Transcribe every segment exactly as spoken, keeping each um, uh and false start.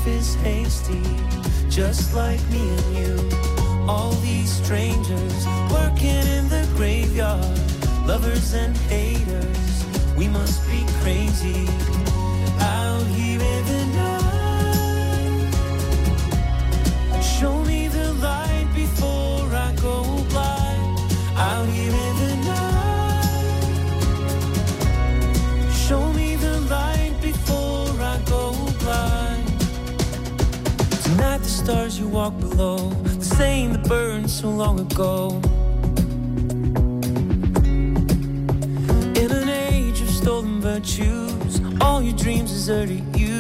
Life is hasty, just like me and you. All these strangers working in the graveyard, lovers and haters, we must be crazy out here in the night. Show me the light before I go blind, out here in the night. Show me the light before I go blind. Tonight the stars you walk below, the same that burned so long ago. In an age of stolen virtues, all your dreams deserted you.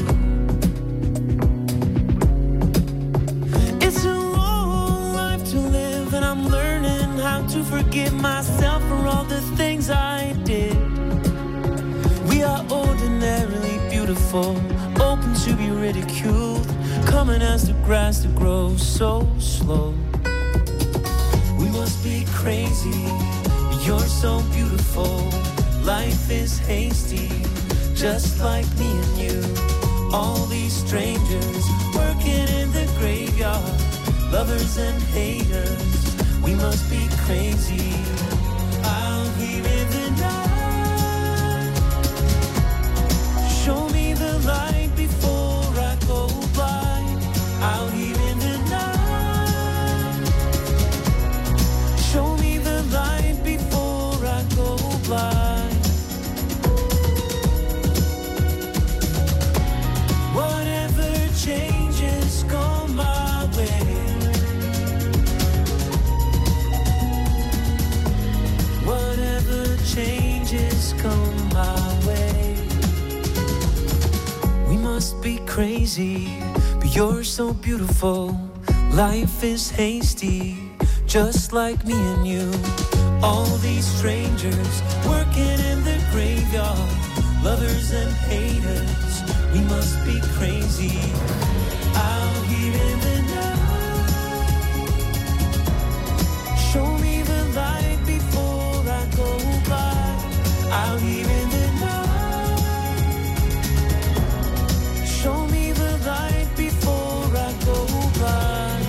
It's a long life to live, and I'm learning how to forgive myself for all the things I did. We are ordinarily beautiful, open to be ridiculed, coming as the grass that grows so slow. We must be crazy, but you're so beautiful. Life is hasty, just like me and you. All these strangers working in the graveyard, lovers and haters, we must be crazy out here in the night. Show me the light before I go blind, out here in the night. Show me the light before I go blind. Whatever changes come my way, whatever changes come my way. We must be crazy, but you're so beautiful. Life is hasty, just like me and you. All these strangers working in the graveyard, lovers and haters, we must be crazy out here in the night. Show me the light before I go blind, out here in the night. Show me the light before I go blind.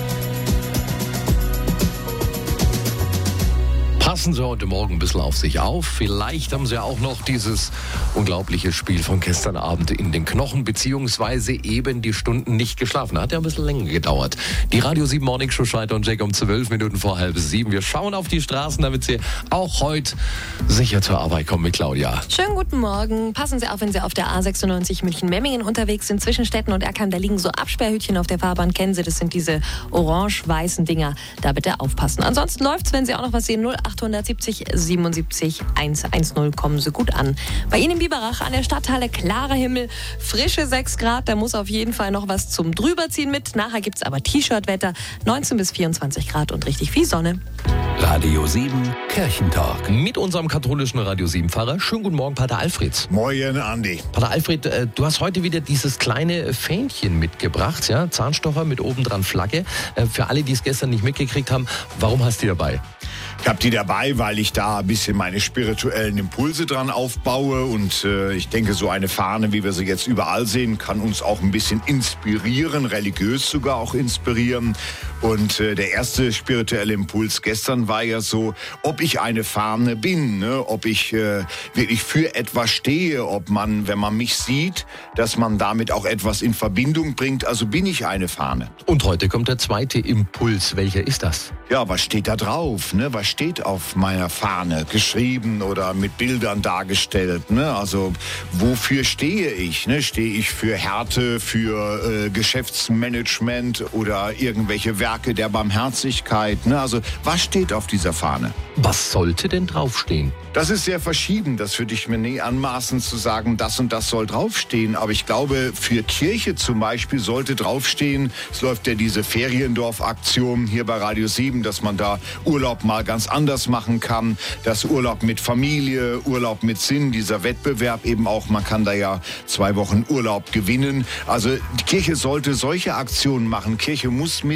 Passen Sie heute Morgen ein bisschen auf sich auf. Vielleicht haben Sie auch noch dieses unglaubliche Spiel von gestern Abend in den Knochen, beziehungsweise eben die Stunden nicht geschlafen. Hat ja ein bisschen länger gedauert. Die Radio sieben Morning Show Scheiter und Jack um zwölf Minuten vor halb sieben. Wir schauen auf die Straßen, damit Sie auch heute sicher zur Arbeit kommen mit Claudia. Schönen guten Morgen. Passen Sie auf, wenn Sie auf der A sechsundneunzig München-Memmingen unterwegs sind, zwischen Städten und Erkern. Da liegen so Absperrhütchen auf der Fahrbahn. Kennen Sie, das sind diese orange-weißen Dinger. Da bitte aufpassen. Ansonsten läuft's, wenn Sie auch noch was sehen. null acht siebzig siebenundsiebzig hundertzehn kommen Sie gut an. Bei Ihnen in Biberach an der Stadthalle klarer Himmel, frische sechs Grad, da muss auf jeden Fall noch was zum Drüberziehen mit. Nachher gibt's aber T-Shirt-Wetter, neunzehn bis vierundzwanzig Grad und richtig viel Sonne. Radio sieben Kirchentag. Mit unserem katholischen Radio sieben Pfarrer. Schönen guten Morgen, Pater Alfred. Moin, Andi. Pater Alfred, äh, du hast heute wieder dieses kleine Fähnchen mitgebracht, ja? Zahnstocher mit obendran Flagge. Äh, für alle, die es gestern nicht mitgekriegt haben, warum hast du die dabei? Ich habe die dabei, weil ich da ein bisschen meine spirituellen Impulse dran aufbaue und äh, ich denke, so eine Fahne, wie wir sie jetzt überall sehen, kann uns auch ein bisschen inspirieren, religiös sogar auch inspirieren. Und äh, der erste spirituelle Impuls gestern war ja so, ob ich eine Fahne bin, ne? Ob ich äh, wirklich für etwas stehe, ob man, wenn man mich sieht, dass man damit auch etwas in Verbindung bringt. Also bin ich eine Fahne. Und heute kommt der zweite Impuls. Welcher ist das? Ja, was steht da drauf? Ne? Was steht auf meiner Fahne? Geschrieben oder mit Bildern dargestellt? Ne? Also wofür stehe ich? Ne? Stehe ich für Härte, für äh, Geschäftsmanagement oder irgendwelche Werke der Barmherzigkeit? Ne? Also was steht auf dieser Fahne? Was sollte denn draufstehen? Das ist sehr verschieden. Das würde ich mir nie anmaßen zu sagen, das und das soll draufstehen. Aber ich glaube, für Kirche zum Beispiel sollte draufstehen, es läuft ja diese Feriendorf-Aktion hier bei Radio sieben, dass man da Urlaub mal ganz anders machen kann. Das Urlaub mit Familie, Urlaub mit Sinn, dieser Wettbewerb eben auch. Man kann da ja zwei Wochen Urlaub gewinnen. Also die Kirche sollte solche Aktionen machen. Kirche muss mit so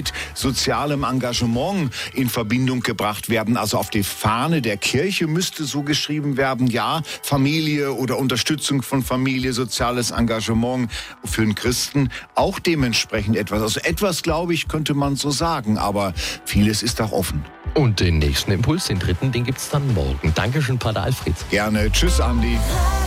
sozialem Engagement in Verbindung gebracht werden. Also auf die Fahne der Kirche müsste so geschrieben werden, ja, Familie oder Unterstützung von Familie, soziales Engagement für einen Christen auch dementsprechend etwas. Also etwas, glaube ich, könnte man so sagen, aber vieles ist auch offen. Und den nächsten Impuls, den dritten, den gibt's dann morgen. Dankeschön, Pater Alfred. Gerne. Tschüss, Andi.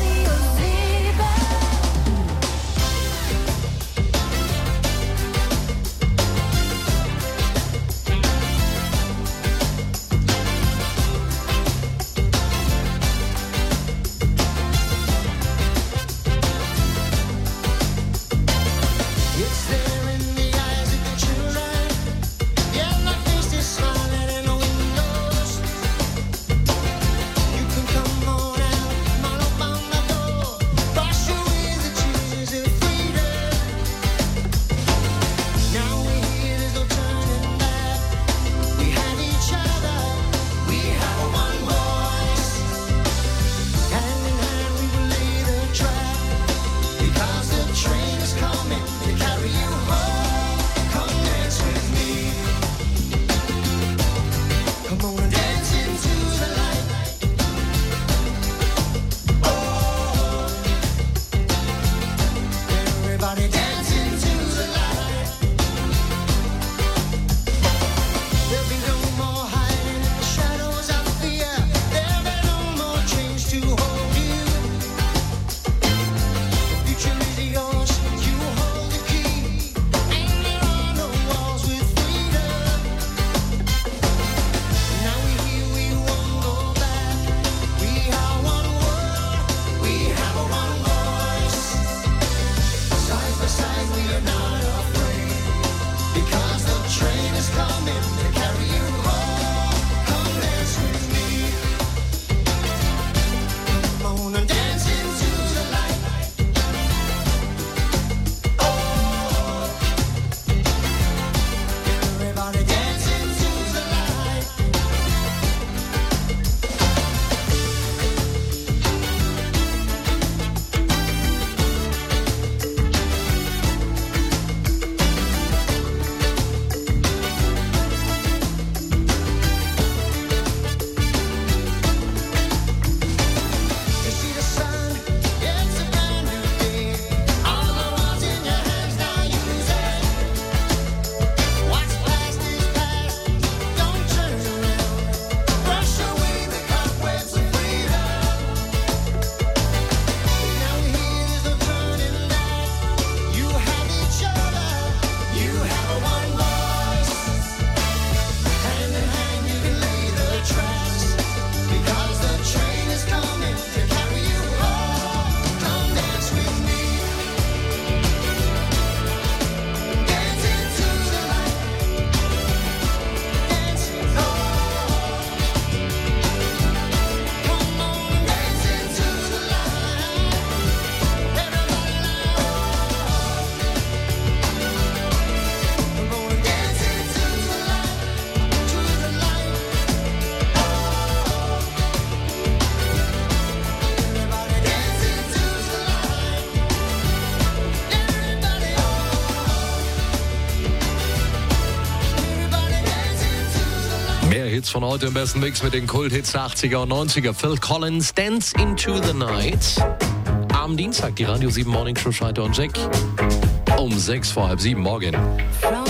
Hits von heute im besten Mix mit den Kulthits der achtziger und neunziger. Phil Collins, Dance into the Night. Am Dienstag die Radio sieben Morning Show Scheiter und Jack. Um sechs vor halb sieben morgen.